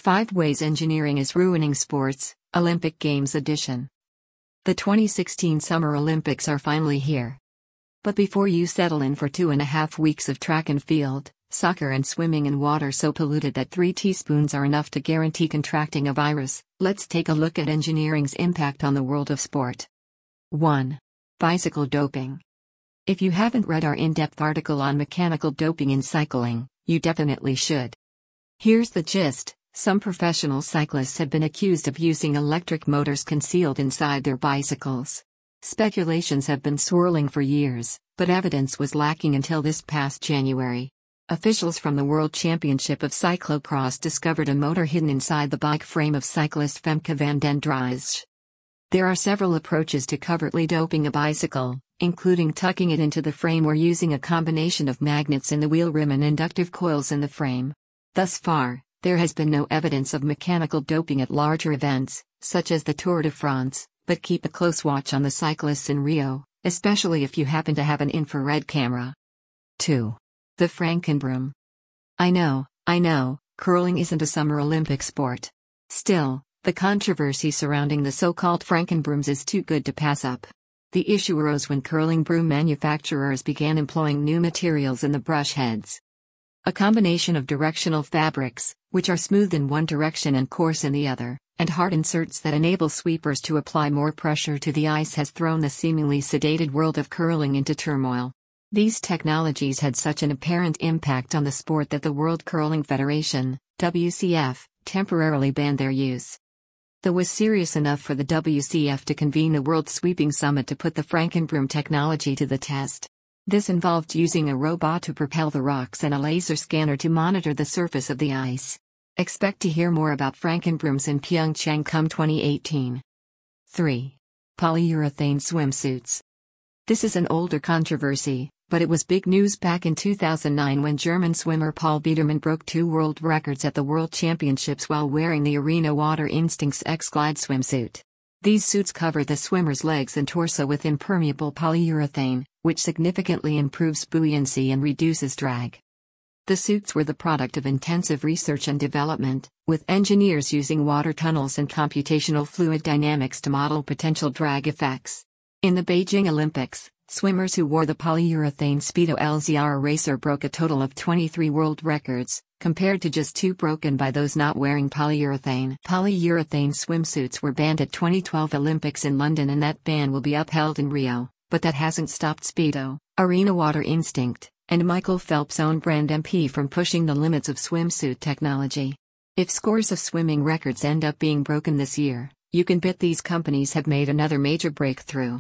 5 Ways Engineering is Ruining Sports, Olympic Games Edition. The 2016 Summer Olympics are finally here. But before you settle in for 2.5 weeks of track and field, soccer and swimming in water so polluted that 3 teaspoons are enough to guarantee contracting a virus, let's take a look at engineering's impact on the world of sport. 1. Bicycle doping. If you haven't read our in-depth article on mechanical doping in cycling, you definitely should. Here's the gist. Some professional cyclists have been accused of using electric motors concealed inside their bicycles. Speculations have been swirling for years, but evidence was lacking until this past January. Officials from the World Championship of Cyclocross discovered a motor hidden inside the bike frame of cyclist Femke van den Driesche. There are several approaches to covertly doping a bicycle, including tucking it into the frame or using a combination of magnets in the wheel rim and inductive coils in the frame. Thus far, there has been no evidence of mechanical doping at larger events, such as the Tour de France, but keep a close watch on the cyclists in Rio, especially if you happen to have an infrared camera. 2. The Frankenbroom. I know, curling isn't a Summer Olympic sport. Still, the controversy surrounding the so-called Frankenbrooms is too good to pass up. The issue arose when curling broom manufacturers began employing new materials in the brush heads. A combination of directional fabrics, which are smooth in one direction and coarse in the other, and hard inserts that enable sweepers to apply more pressure to the ice has thrown the seemingly sedated world of curling into turmoil. These technologies had such an apparent impact on the sport that the World Curling Federation, WCF, temporarily banned their use. That was serious enough for the WCF to convene the World Sweeping Summit to put the Frankenbroom technology to the test. This involved using a robot to propel the rocks and a laser scanner to monitor the surface of the ice. Expect to hear more about Frankenbrooms in Pyeongchang come 2018. 3. Polyurethane swimsuits. This is an older controversy, but it was big news back in 2009 when German swimmer Paul Biedermann broke 2 world records at the World Championships while wearing the Arena Water Instincts X-Glide swimsuit. These suits cover the swimmer's legs and torso with impermeable polyurethane, which significantly improves buoyancy and reduces drag. The suits were the product of intensive research and development, with engineers using water tunnels and computational fluid dynamics to model potential drag effects. In the Beijing Olympics, swimmers who wore the polyurethane Speedo LZR Racer broke a total of 23 world records, compared to just 2 broken by those not wearing polyurethane. Polyurethane swimsuits were banned at 2012 Olympics in London, and that ban will be upheld in Rio, but that hasn't stopped Speedo, Arena Water Instinct, and Michael Phelps' own brand MP from pushing the limits of swimsuit technology. If scores of swimming records end up being broken this year, you can bet these companies have made another major breakthrough.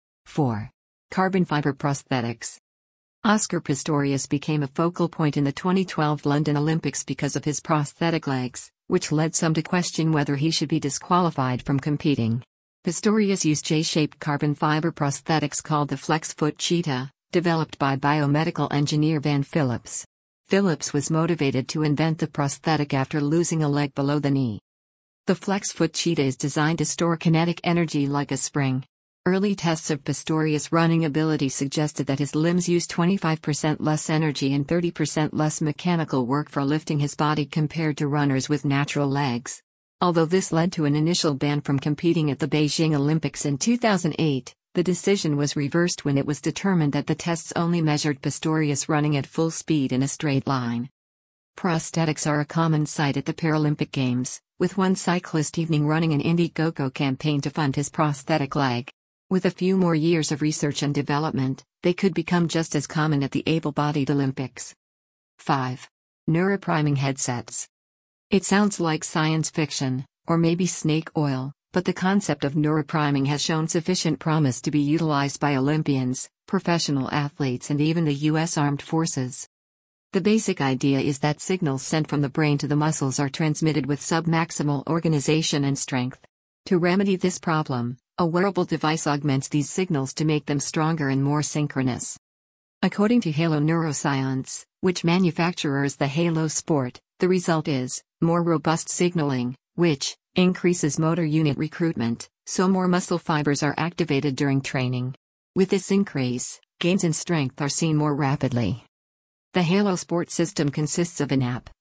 4. Carbon fiber prosthetics. Oscar Pistorius became a focal point in the 2012 London Olympics because of his prosthetic legs, which led some to question whether he should be disqualified from competing. Pistorius used J-shaped carbon fiber prosthetics called the FlexFoot Cheetah, developed by biomedical engineer Van Phillips. Phillips was motivated to invent the prosthetic after losing a leg below the knee. The FlexFoot Cheetah is designed to store kinetic energy like a spring. Early tests of Pistorius' running ability suggested that his limbs use 25% less energy and 30% less mechanical work for lifting his body compared to runners with natural legs. Although this led to an initial ban from competing at the Beijing Olympics in 2008, the decision was reversed when it was determined that the tests only measured Pistorius running at full speed in a straight line. Prosthetics are a common sight at the Paralympic Games, with one cyclist evening running an Indiegogo campaign to fund his prosthetic leg. With a few more years of research and development, they could become just as common at the able-bodied Olympics. 5. Neuropriming headsets. It sounds like science fiction, or maybe snake oil, but the concept of neuropriming has shown sufficient promise to be utilized by Olympians, professional athletes, and even the U.S. Armed Forces. The basic idea is that signals sent from the brain to the muscles are transmitted with submaximal organization and strength. To remedy this problem, a wearable device augments these signals to make them stronger and more synchronous. According to Halo Neuroscience, which manufactures the Halo Sport, the result is more robust signaling, which increases motor unit recruitment, so more muscle fibers are activated during training. With this increase, gains in strength are seen more rapidly. The Halo Sport system consists of an app,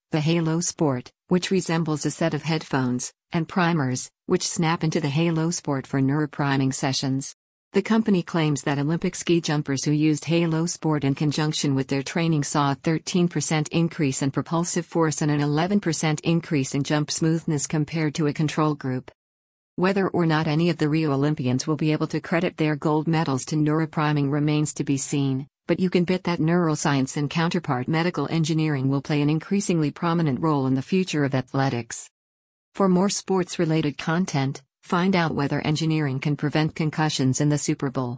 the Halo Sport, which resembles a set of headphones, and primers, which snap into the Halo Sport for neuropriming sessions. The company claims that Olympic ski jumpers who used Halo Sport in conjunction with their training saw a 13% increase in propulsive force and an 11% increase in jump smoothness compared to a control group. Whether or not any of the Rio Olympians will be able to credit their gold medals to neuropriming remains to be seen, but you can bet that neuroscience and counterpart medical engineering will play an increasingly prominent role in the future of athletics. For more sports-related content, find out whether engineering can prevent concussions in the Super Bowl.